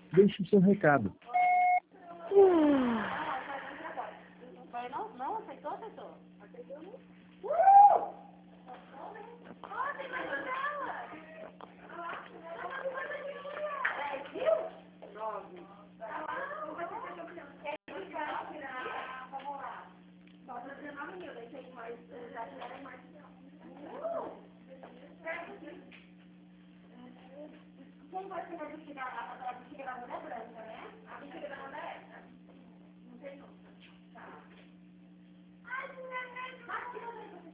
Deixe o seu recado. Vai não? Não? Aceitou? Aceitou? Aceitou? Quem vai ser a bexiga da mulher branca, né? A bexiga da mulher é essa. Não sei não. Tá. Ai,